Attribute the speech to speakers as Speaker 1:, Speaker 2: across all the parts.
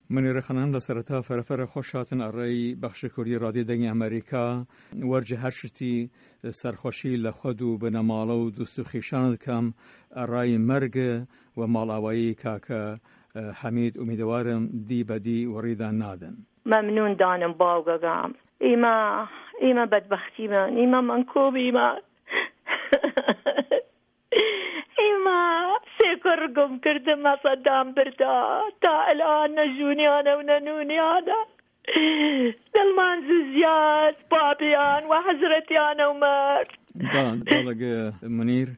Speaker 1: منیر خانم لسرتا فرفر خوشاتن ارای بخش کوری رادیو دنگ امریکا ورج هرشتی سرخوشی لخدو بنمالو و دوستو خیشاند کم ارای مرگ و مالاوایی که حمید امیدوارم دی بدی وریدان نادن.
Speaker 2: ممنون دانم باوگم. ایما بدبختی من، ایما منکوب ایما سیکر گم کردم صدام بردا تا الان نجونیانه و ننونیانه دلمان زیاد بابیان و حضرتیانه و مرد
Speaker 1: دالگ منیر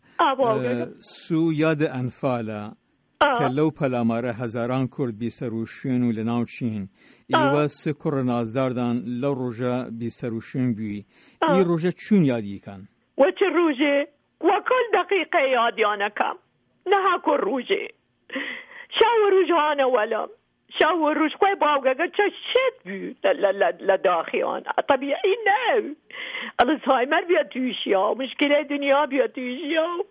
Speaker 1: سو یاد انفالا که لو پلاماره هزاران کرد بی سروشین و لناو چین ایوا سکر نازداردان لو روژه بی سروشین بی ای روژه چون یادی کن؟
Speaker 2: و چه روژه؟ و کل دقیقه یادیانه کم نه کن روژه شاو روژهانه ولم شاو روژ خواه باوگه چه شد بی لداخیان طبیعی نه الزهایمر بیاد تویشی ها مشکل دنیا بیاد تویشی ها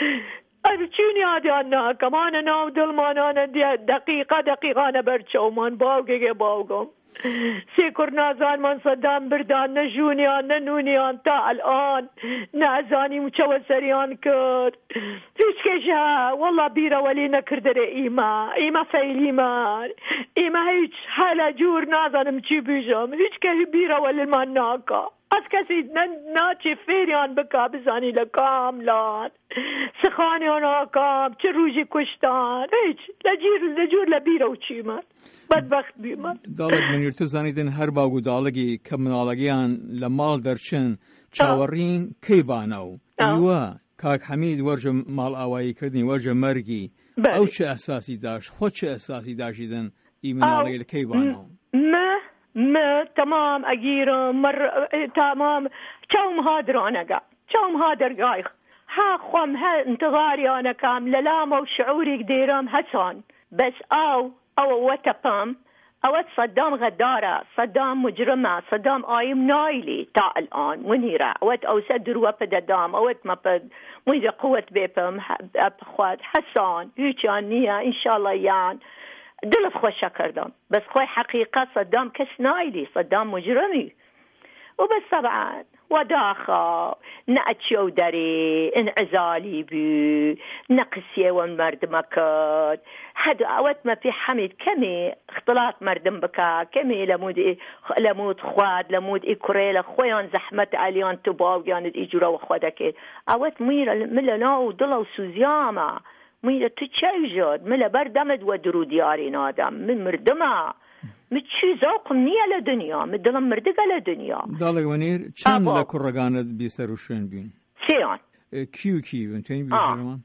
Speaker 2: چون یادیان کمان ناو دلمانان دقیقانه برچومان باوگم سیکر نازان من صدام بردان نجونیان ننونیان تا الان نازانی چه وسریان کرد هیچ کجا والله بیره ولی نکردره ایما فیلی من ایما هیچ حالا جور نازانم چی بیجم هیچ که بیره ولی من ناکا از کسی ناچه فیریان بکا بزانی لکاملان سخانیان آکام چه روژی کشتان هیچ لجور لبیره و چی من بدبخت بیمار
Speaker 1: دالگ منیر تو زنیدن هر باگو دالگی کمنالگیان لمال درچن چاورین کی بانو ایوا کاک حمید ورج مال آوایی کردنی ورج مرگی او چه احساسی داشت خود چه احساسی داشتیدن ایمنالگی لکی بانو
Speaker 2: ما تمام اگیرم تمام چوم هادرانگا چوم هادرگایخ ها خوام ها انتظاري انا كام للامه وشعوري قديرم حسن بس او وتقام اوت صدام غداره صدام مجرمه صدام آيم نايلي تا الان منيره اوت او سدر وبددام اوت ما بد ميزه قوه بيبم اخوات حسن هيجانيه ان شاء الله يعني دلت خوش كردم بس خوي حقيقه صدام كس نايلي صدام مجرمي وبس طبعا وداخا نأتشو داري انعزالي بي نقسيه ومرد مكاد هذا اوت ما في حميد كمي اختلاط مردم بكا كمي لمود خواد لمود كوريلا خويان زحمة عليان تباويان ايجورا وخوادك اوت ميرا ملا ودلا وسوزياما ميرا تتشايجود ملا بردمد ودرو دياري نادم من مردما متشي ذوقم نية لدنيا مدلم مردقة لدنيا
Speaker 1: دالك منير چند لكرغانت بيسروشين بين
Speaker 2: سيان
Speaker 1: كيو بنتين بيشرمان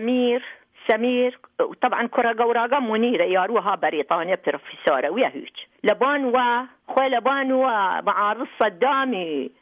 Speaker 2: سمير طبعا كرغا وراغا منيرة ياروها بريطانيا بروفيسورة ويا هيك لبان معارض صدامي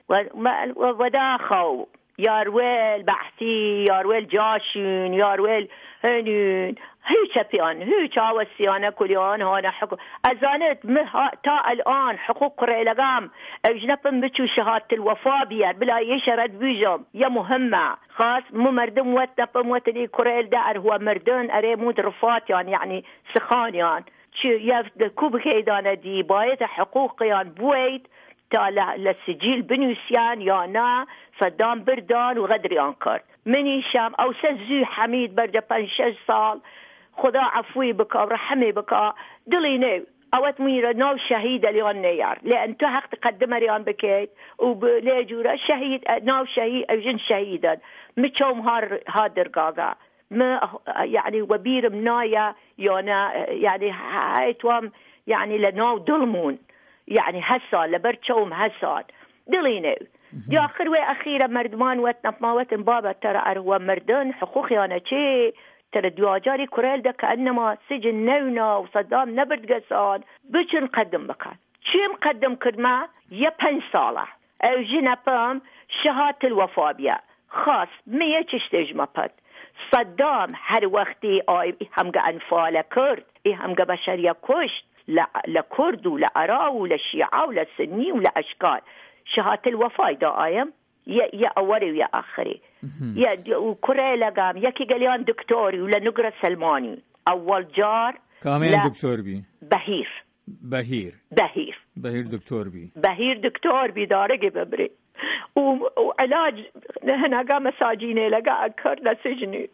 Speaker 2: وداخو يارويل بحثي يارويل جاشين يارويل هنين هيك بيان هيك عوسيانة كليان هانا حقوق أزانت تا الآن حقوق ريلقام أجنبهم بتشو شهادة الوفاة بيار بلا يشرد بيجم يا مهمة خاص مو مردم واتنبهم واتلي كوريل دار هو مردن أريمود رفات يعني سخانيان شو يفد كوب كيدانا دي بايت حقوقيان بويت تا للسجيل بنيسيان يانا صدام بردان وغدريان كرد مني شام أو سزو حميد برد 5 سال خدا عفوي بكا ورحمي بكا دلينو اوت ميرا نو شهيدة ليون نيار لان تو حق تقدم ريان بكيت وبليجورا شهيد نو شهيد اوجن شهيدا مچوم هادر قاقا ما يعني وبير منايا يونا يعني هايتوام يعني لنو دلمون يعني هسال لبرچوم هسال دلينو دي اخر واخيرا مردمان واتنا بماوتن بابا ترى هو مردن حقوق يانا چه ترى دواجاري كوريل ده كأنما سجن نونا وصدام نبرد قصان بيش نقدم بكان شي مقدم كرما يا 5 سالة او جنبام شهادة الوفاة بيا خاص 100 تجمبت صدام هر وقتي آي همجا أنفال كرد همجا بشرية كشت لكرد ولعراو ولشيعة ولسني ولأشكال شهادة الوفاة ده آيام يا أولي ويا آخري يا وكوريلا قام يكي قليان دكتوري ولا نقرأ سلماني أول جار
Speaker 1: كامين دكتور بي
Speaker 2: بهير
Speaker 1: بهیر دكتور بي
Speaker 2: بهیر دكتور بي دارقي ببري وعلاج هنا مساجيني لقى أكر لسجني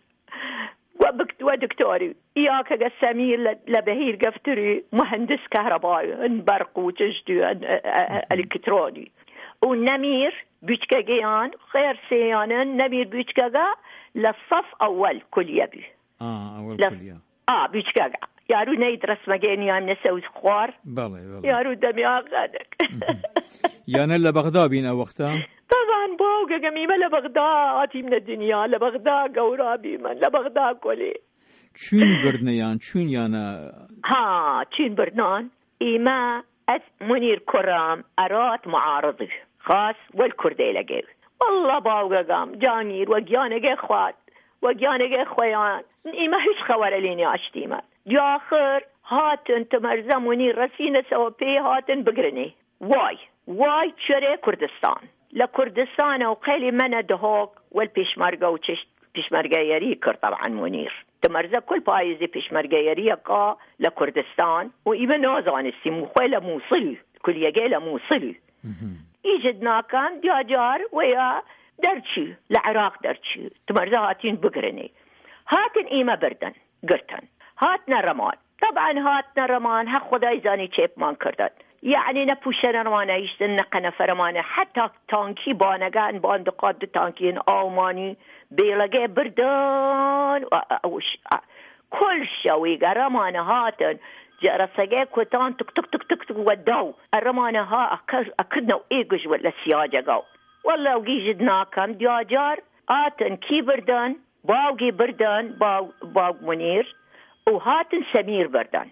Speaker 2: ودكتوري إياك سمير لبهير قفتري مهندس كهربائي برق وتجدي الكتروني والنمير بيتكاجيان غير سيانا نمير بيتكاجا للصف أول كلية بي
Speaker 1: أول كلية
Speaker 2: بيتكاجا يارو ندرس مجاني عم نسوي خوار
Speaker 1: بالله
Speaker 2: يارو دمي أغادك
Speaker 1: يعني لبغداد بينا وقتها
Speaker 2: طبعا بوقا جميمة لبغداد من الدنيا لبغداد قورابي من لبغداد كلي
Speaker 1: چون برنيان چون يانا
Speaker 2: چون برنان إما منير كرام أرات معارضي خاص والكردي لقيه والله باوقا قام جانير وقيانك خوات وقيانك خويان إما هش خوارليني أشتيما جاخر هاتن تمرزا منير رسينة سوابي هاتن بقرني واي تشري كردستان لكردستان وقالي من دهوك والبيشمرقة وتشت بيشمرقة يريكر طبعا منير تمرزا كل بايزي بيشمرقة يريكا لكردستان وإيما نوزان السيمو خويلة موصل كل يجيلة موصل يجدنا كان دياجار ويا درتشي العراق درتشي تمرزا هاتين بقرني هاتن إيما بردن قرتن هاتنا رمان طبعا هاتنا رمان هخذا زاني شيب مان كردن يعني نپوشن رمانه ایشتن نقنه فرمانه حتی تانکی بانگان باندقاد تانکین آلمانی بیلگه بردن كل شوي رمانه هاتن جرسجه كتان تك تك تك تك وداو الرمانه ها أكدنا وإيجش ولا سياجة جو والله وجيجدنا كم دياجار هاتن كي بردن باوجي بردن باو منير وهاتن سمير بردن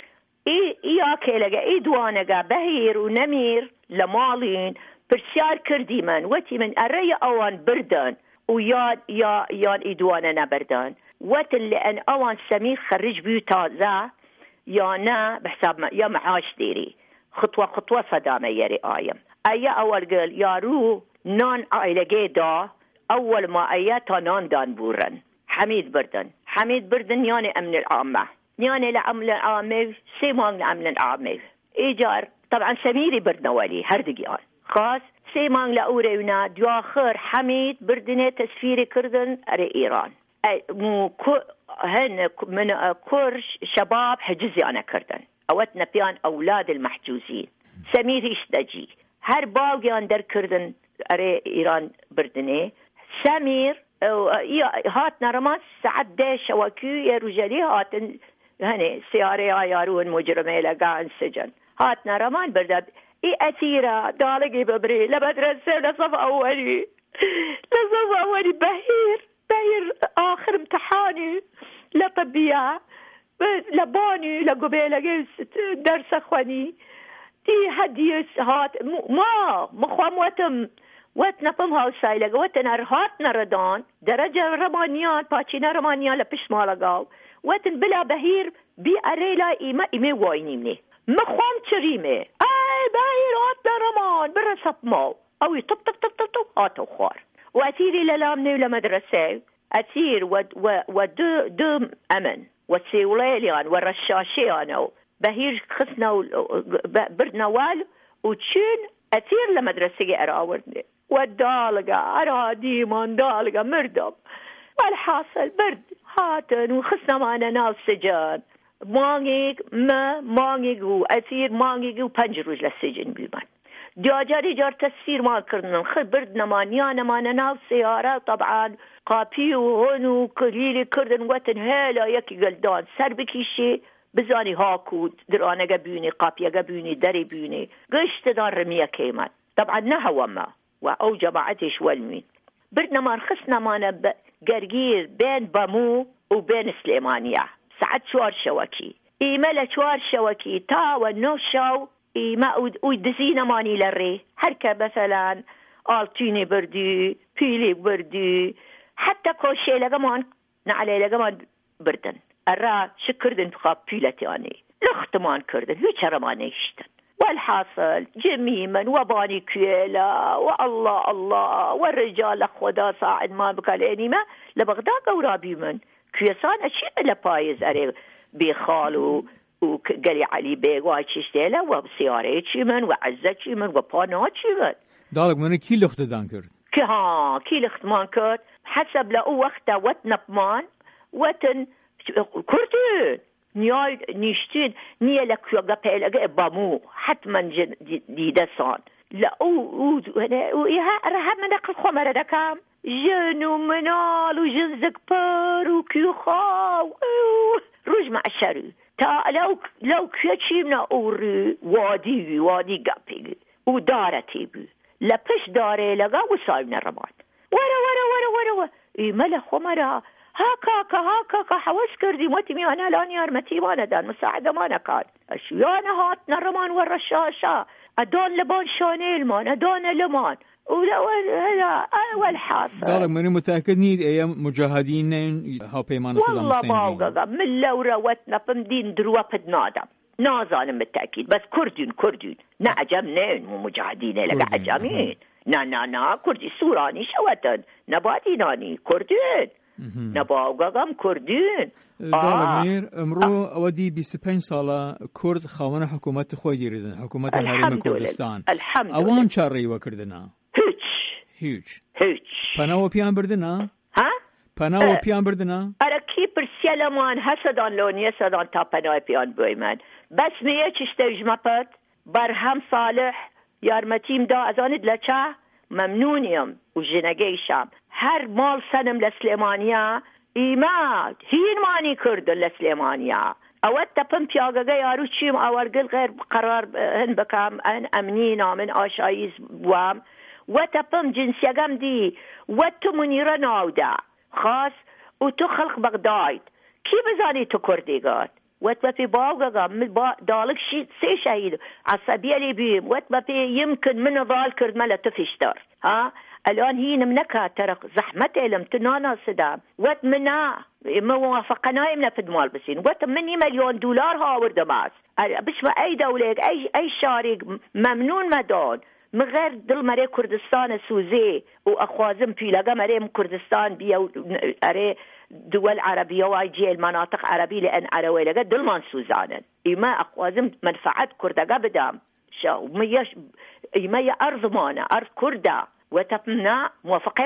Speaker 2: إياك لقى دوانقا بهير ونمير لمالين برسيار كردي من وتي من أريا أوان بردان ويان إدوانا بردان وات اللي أن أوان سمير خرج بيوتا يانا بحساب ما يا معاش ديري خطوة صدامة يري آيم أي أول قال يارو نان عائلة جيدا أول ما أياتا نان دان بورن حميد بردن يعني أمن العامة يعني لعمل العامة سيمان لعمل العامة إيجار طبعا سميري بردنا ولي هردقيان خاص سيمان لأوريونا دواخر حميد بردنة تسفيري كردن أري إيران هن من كرش شباب حجزي أنا كردن أوتنا بيان أولاد المحجوزين سميري اشتجي هر باوغيان در كردن أري إيران بردنة سمير هاتنا رماس سعد ديش وكو يا رجالي هاتن هني سيارة يارون مجرمي لقاعن سجن هاتنا رمان برداب أثيرة دالقي ببري لمدرسة لصف أولي بهير آخر امتحاني لطبيعة لباني لقبيلة درس أخواني دي هديس هات ما مخوام واتنا فمها وسايلة واتنا هاتنا ردان درجة رمانيان باتشينا رمانيان لبش مالقاو واتن بلا بهير بي أريلا إيمي واينيمني مخوام تريمي أي بهير هاتنا رمان برسب ماو أو يطب هاتو خوار وأثيري للامني لمدرسة أثير ودو أمن والسيوليليان والرشاشيان بهير خسنا بردنا وال وتشين أثير لمدرسة أراوردني والدالقة أرا ديمان دالقة مردم والحاصل برد هاتن وخسنا معنا ناس سجان مانيق وأثير مانيق وبنجروج للسجن بيمان جاجاري جار تسفير ما كرنا بردنا مانيانا مانا ناس سيارة طبعا قابي وهون وكليلي كردن وطن هلا يكي قلدان سر بكيشي بزاني هاكو درانه قبيوني قابية قبيوني داري بيوني قشت دار رمية كيمان طبعا نهوى ما أو جماعتش والمين بردنا ما رخصنا مانا قرقير بين بامو وبين سليمانية ساعد شوار شوكي إيمالا شوار شوكي تا والنوشاو إيما ويدزينا ماني لري هركا مثلا آلتيني بردي بيلي بردي حتى كوشي لقمان نعلي لقمان بردن الرا شكردن بخاب بيلتاني لختمان كردن هيك رماني يشتن والحاصل جميما وباني كيلا والله الله والرجال خدا صاعد ما بكاليني ما لبغداد قورابي من كيسان أشياء لبايز أري بيخالو وقالي علي بيق وعيشتيله وسيارة چی من وعزة چی من وپانا چی من
Speaker 1: دالك من كي لخت دان كرد
Speaker 2: كي لخت مان كرد حسب لأو وقتا وتن بمان وتن كردين نيال نيشتين نيالك يوغا بيلغا بامو حتما ديدسان لأو وإيها رها من أقل خمرة دكام جنو منال وجنزك بار وكيوخا روج مع الشرو تا لو كيتشي من أوري وادي قابي ودارتي بي لبش داري لغا وصايبنا الرباط ورا ملا خمرة هاكا حواس كردي موتي ميانا لاني ارمتي مانا دان مساعدة مانا كان اشيانا هاتنا الرمان ورا الشاشة ادون لبان شاني المان ادون لمان ولا اول حاصل
Speaker 1: دالك ماني متأكد نيد ايام مجاهدين ها بيمان صدام حسين
Speaker 2: والله باوغا من لو روتنا بمدين دروا بدنادم نازانم بالتأكيد بس كردين نعجم نين ومجاهدين لقى عجمين نا كردي سوراني شوتن نبادي ناني كردين نباوغاقم كردين
Speaker 1: دالك منير امرو اودي 25 سالة كرد خاونا حكومت خوي ديردن حكومت الهرم كردستان اوان چاري وكردنا هيج پناو پیان بردنا پناو پیان بردنا
Speaker 2: ارکی پرسیلمان حسدان لونیه سدان تا پناو پیان بویمن بس میه چشتیج مپت برهم صالح یارمتیم دا ازاند لچه ممنونیم و جنگیشم هر مال سنم لسلیمانیا ایماد هین مانی کردن لسلیمانیا اوت تپم پیاگه یارو چیم اورگل غیر قرار هن بکم ان امنین آمن آشاییز بوام و تپم جنسیگم دی و تو منیره ناوده خاص و تو خلق بغداد کی بزانی تو کردیگات وتبقى باوغا دالك شيء سي شهيد عصبيه لي بيم وتبقى يمكن من ضال كرد ملا تفشتر ها الان هي نمنكها ترى زحمته لم تنانا صدام وتمنا موافقنا يمنا في دمال بسين وتمني $1,000,000 ها ورد ماس بش ما اي دوله اي شارك ممنون مدان من غير دل مري كردستان سوزي واخوازم في لقى مري كردستان بيا اري دول عربية وايجي المناطق عربية لأن عروي لقى دل من سوزانا إما أخوازم منفعة كردة بدام شو ميش إما أرض مانا أرض كردة وتبنا موافقة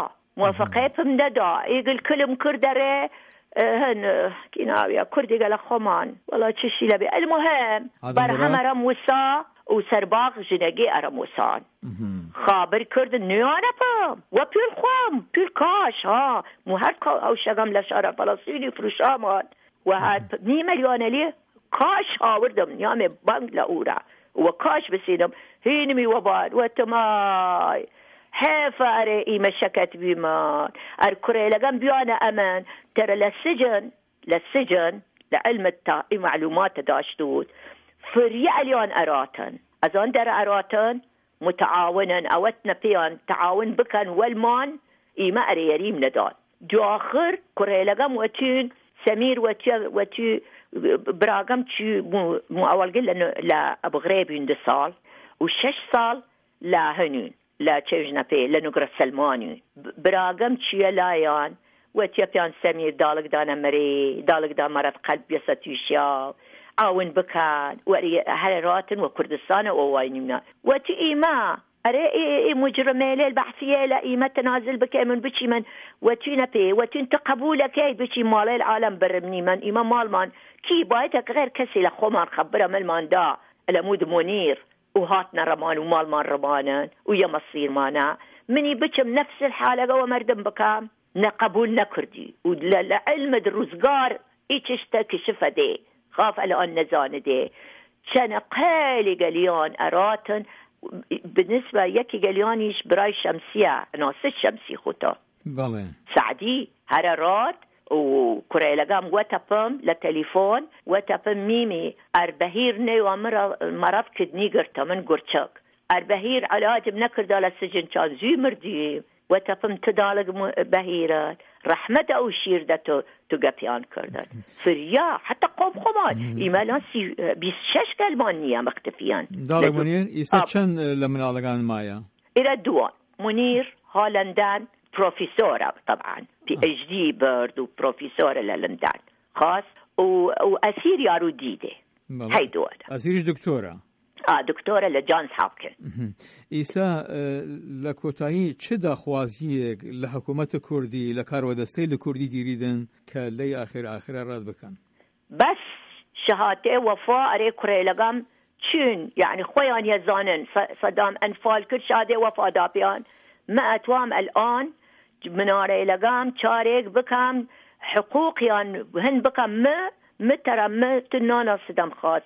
Speaker 2: بمندا يقول كلم كردة ري هن كيناويا كردي قال خمان والله تشي لبي المهم برهم رموسا وسرباق جنگی ارموسان خابر کرد نیانه پام و پیل خوام پیل کاش ها مهر او شگم لشار فلسطینی فروش آمد و هد $2,000,000 لی کاش آوردم نیام بانگ لعورا و کاش بسیدم هینمی و بار و تمای حیف اره ایمه شکت بیمان ارکره لگم بیانه امان ترى للسجن لعلم التاقی معلومات داشتود فريع اليون أراتن أزان در أراتن متعاونا أوتنا بيان تعاون بكن والمان إيما أريريم ندان جو آخر كوريلغم وتين سمير وتي براغم تي مو أول قل لا أبو غريب 6 سال و6 سال لا هنون لا تشجنا بي لنقر السلماني براغم تي لايان وتي بيان سمير دالك دانا مري دالك دا مرض قلب يستيشيا عاون بكان وهراتن وكردستان وواينمنا وتيما أري مجرمي البحثية لا إيمة تنازل بك من بشي من وتينا بي وتين تقبولك أي بشي مال العالم برمني من إيما مال من كي بايتك غير كسي لخومان خبره من مان دا الأمود منير وهاتنا رمان ومال مان رمانا ويا مصير مانا مني بشم نفس الحالة ومردم بكام نقبول نكردي وللعلم الرزقار إيشتك شفدي خاف الآن نزان دي كان قالي قليان أراتن بالنسبة يكي قليانيش براي شمسية ناس شمسي خطا سعدي هرارات وكريلقام وتبم لتليفون وتبم ميمي أربهير نيو مرض كدني قرطة من قرطك أربهير علاج منكر على السجن كان زي مردي وتبم تدالق بهيرات رحمة أو شير ده تقبيان كردن فريا حتى قوم خمان إيمالان 26 كلمانية مختفيان
Speaker 1: دالك منير يستشن لمن علقان مايا
Speaker 2: إلى الدوان منير هولندان بروفيسورة طبعا PhD برد وبروفيسورة للندان خاص وأسير يارو ديدي هاي دول
Speaker 1: أسيرش دكتورة
Speaker 2: دكتورة لجانز هاپکن
Speaker 1: ئیسا لە کۆتایی چ داخوازیەک لە حکوومەتە کوردی لە کارۆدەستەی لە کوردی دیریدن کە لەی ئاخرە ڕاد بکەن
Speaker 2: بەس شهادەی وەفا ئەرێ کوڕێلەگەم چون يعني خۆیان یەزانن سەدام ئەنفال کرد شهادەی وەفا داپیان ما ئەتوام الآن منارەیلەگەم چارێک بکەم حقوقیان هەن بکەم مترە تنانا سدەم خواست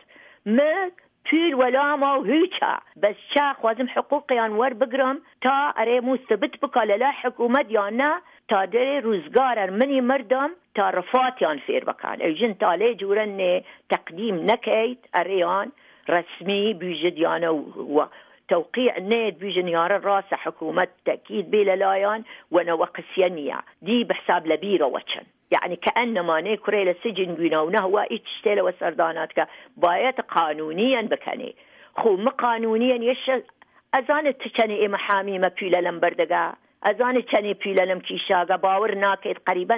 Speaker 2: پول ولا ما هیچا بس چا خوازم حقوقیان ور بگرم تا اره مثبت بکا للا حکومت یا نه تا در روزگار منی مردم تا رفاتیان فیر بکن ایجن تاله جورن تقدیم نکید اریان رسمی بیجد یانه و توقيع نيد بجنيار الراس حكومة تأكيد بللايان ونوقسيانية دي بحساب لبيرة وچن يعني كأنما نيكوري لسجن بينونه وإتشتيل وسرداناتك بايت قانونيا بكني خو مقانونيا يش أزانت تشني محامي ما بيلا لمبردقا أزانت تشني بيلا لمكيشاقا باور ناكيد قريبا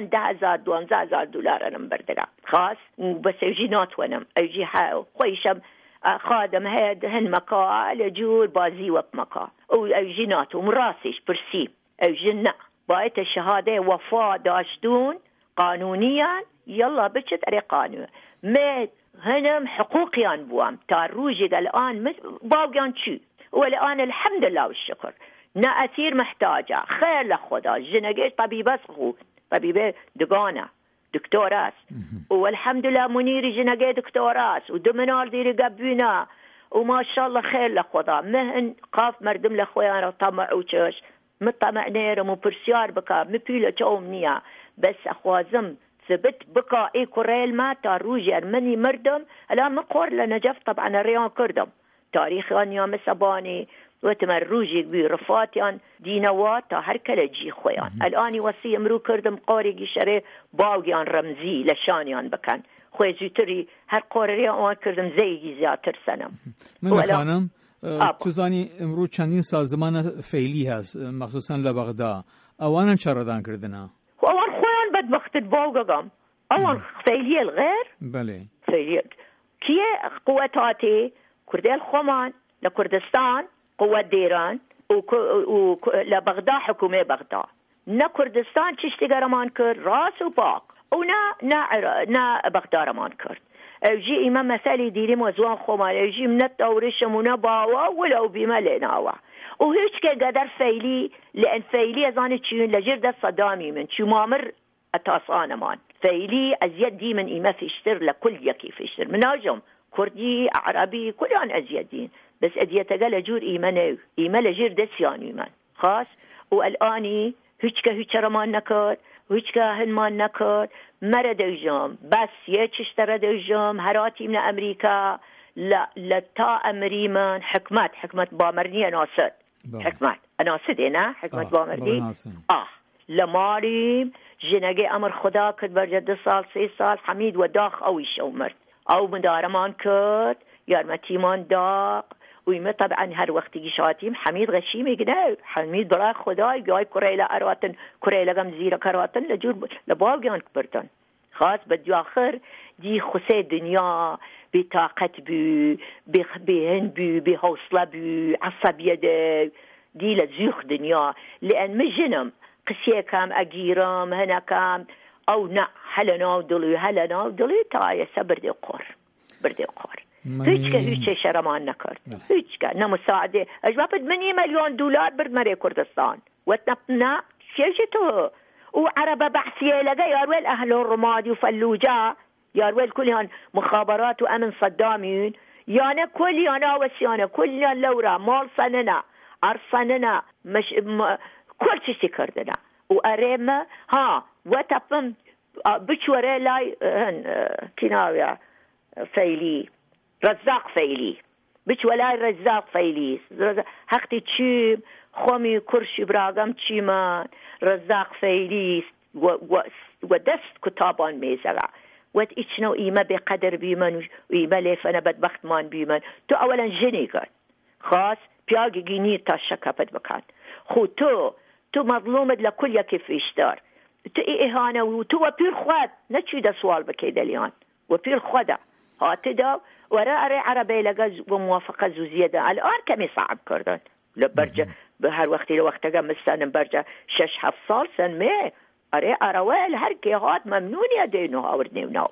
Speaker 2: 10,000 دولار لمبردقا خاص بس يجي ناتونم يجي خويشم خادم هاد هن مكا لجور بازي وبمكا او جيناتو مراسيش برسيم او جنة بايت الشهادة وفاة داشتون قانونيا يلا بشت اري قانون ما هنم حقوقيان بوام تاروجي الان باقيان شو والان الحمد لله والشكر نأثير محتاجة خير لخدا جنقيش طبيبة صغو طبيبة دقانة دكتوراس والحمد لله منيري جنقي دكتوراس ودمنار ديري قبينا وما شاء الله خير لخدا مهن قاف مردم لخويانا طمع وشوش مطمع نيرم وبرسيار بكا مبيلة جومنيا بس أخوازم ثبت بكا اي كوريل ما تاروجي ارمني مردم الان مقور لنجف طبعا الريان كردم تاريخيان يا مساباني وتمروجي برفاتيان دينوات تا هر كلا جي خويان الان وصي امرو كردم قاري شري باوغيان رمزي لشانيان بكن خوي زوتري هر قاري اون كردم زيگي زياتر سنم
Speaker 1: من خانم تو زانی امرو چندین سازمان فعلی هست مخصوصا لبغدا اوانن چردان کردنا
Speaker 2: اوان خوان بدبخت باوغام اوان فعلی الغير
Speaker 1: بله
Speaker 2: فعلی كيه قواتاتي كردال خومان لكردستان قوة ديران لبغداد حكومة بغداد نا كردستان تشتي رمان كرد راس وباق نا بغداد رمان كرد اوجي امام مثالي ديري موزوان خوما اوجي من التورش منا باوا ولو بما لناوا وهيش كقدر فيلي لان فيلي ازاني تشين لجرد صدامي من شو مامر اتاسان مان فيلي ازيد دي من اما فيشتر لكل يكي فيشتر مناجم كردي عربي كلان ازيدين بس اديت قال جور ايمان لجير دسيان ايمان خاص والاني هيك رمان نكر هيك هنمان نكر مرد الجام بس يتشترى الجام هراتي من امريكا لا تا امريمان حكمت بامرني ناصد حكمت ناصد هنا حكمت بامرني لماريم جنگي امر خدا كد برجد 3 سال حميد وداخ او يشومرت او مدارمان كد يارمتيمان داق ويما طبعا هر وقت جيشاتيم حميد غشيمي قناو حميد برا خداي جاي كوريلا أرواتن كوريلا قم زيرا كرواتن لجور لباقيان كبرتن خاص بدي آخر دي خسي دنيا بطاقة بهن بحوصلة عصبية دي لزيوخ دنيا لأن مجنم قسيه كام أجيرام هنا كام أو نا هلنا ودلي تايا سبردي قور هیچ شرمان نکرد هیچ نه مساعده اجباب 8 مليون دولار برد مری کردستان وتنبنا شيشته وعربة بحثية لقى يارويل أهل الرمادي وفلوجة يارويل كلهم مخابرات وأمن صدامين يانا كل يانا وسيانا كل يانا لورا مال صننا عرصننا مش كل شيء كردنا وأريم وتبم بشوري لاي كناويا فيلي رزاق فيلي بيش ولا رزاق فيلي هختي تشيب خومي كرشي براغم تشيمان رزاق فيلي ودست كتابان ميزرع واتشنو إيما بقدر بيمن وإيما ليفنا بدبخت مان بيمن تو أولا جني قد خاص بياجي جيني تاشكا بدبكان خو تو مظلومد لكل كيف يشتار تو إهانة وتو بير خوات نتشي دا سوال بكيدا ليان وبير خدا هاتدا ورا عربي لقى وموافقة زوزية ده الآن كمي صعب كردن لبرجة بهر وقتي لوقتها مستنم برجة 6-7 سال سن ما أروال هركي هات ممنون يدينو هاورنيوناو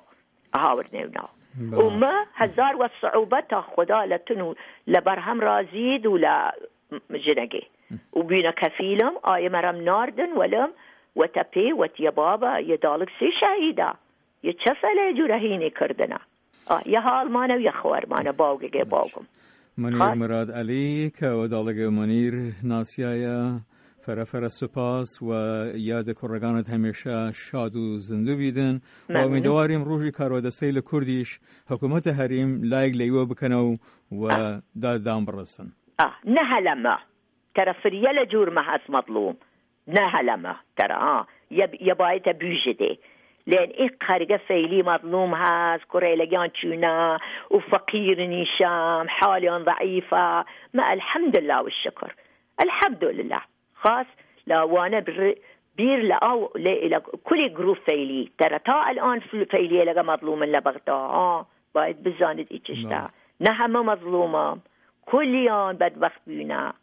Speaker 2: وما هزار والصعوبات خدا لتنو لبرهم رازيد ولا جنقي وبينا كفيلم مرم ناردن ولم وتبي وتيا بابا يدالك سي شهيدا يتشفل جرهيني كردنا يا حال مانا ويا خوار مانا باوگه باوگم
Speaker 1: منیر مراد علی که ودالگ منیر ناسیایا فرافر سپاس و یاد کرگانت همیشه شاد و زنده بیدن و امیدواریم روزی کارودسته لکردیش حکومت حریم لایق لیو بکنو و دام برسن
Speaker 2: نه لما ترى فريال جور ما هاس مظلوم نهلمه ترى يبايت بوجدي لأن خارجة فيلي مظلوم هاس كوريلجان تشونا وفقير نيشام حاليا ضعيفة ما الحمد لله والشكر الحمد لله خاص لا وانا بير لأو كل جروب فيلي ترى تا الآن فيلي لقى مظلوم لبغدا بايد بزاند إيشتا نحما مظلومة كل يوم بدبخت بينا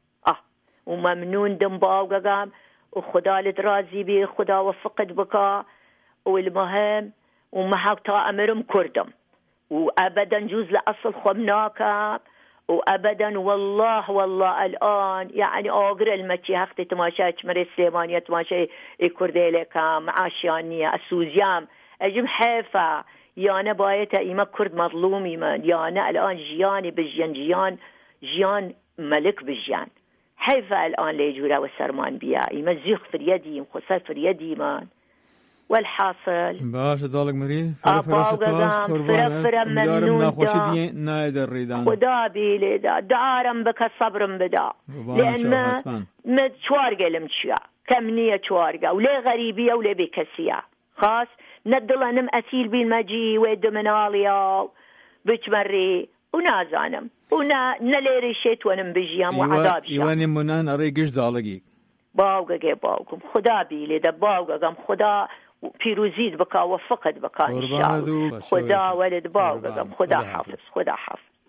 Speaker 2: وممنون دم باوغام وخدا لدرازي بي خدا وفقد بكا والمهم ومحاك تا أمرم كردم وأبدا جوز لأصل خمناك وأبدا والله الآن يعني أغر المتي هختي تماشا تمري السيمانية تماشا كردي لكا معاشيانية السوزيام أجم حيفا يانا بايتا إما كرد مظلوم يانا الآن جياني جيان ملك بجيان حيفا الآن ليجورا والسرمان بيا إما زيخ فريدي مخصر فريدي مان والحاصل
Speaker 1: باش دالك مري فرا سپاس قربان مدارم ناخوشی دی نایدر ریدان
Speaker 2: خدا بیلی دارم بك صبرم بدا لأن ما تشوارق لمشيا كمنية تشوارق ولا غريبية ولا بكسية خاص ندل نم أسيل بالمجي ويدمناليا بتمري ونازانم نليري شيت ونم بجيام وعذاب شام
Speaker 1: إيواني منان أريقش دالقي
Speaker 2: باوغم خدا بيلي دا باوغم خدا پیروزید بکا و فقد بکا ان شاء الله خدا ولد باوغم خدا حافظ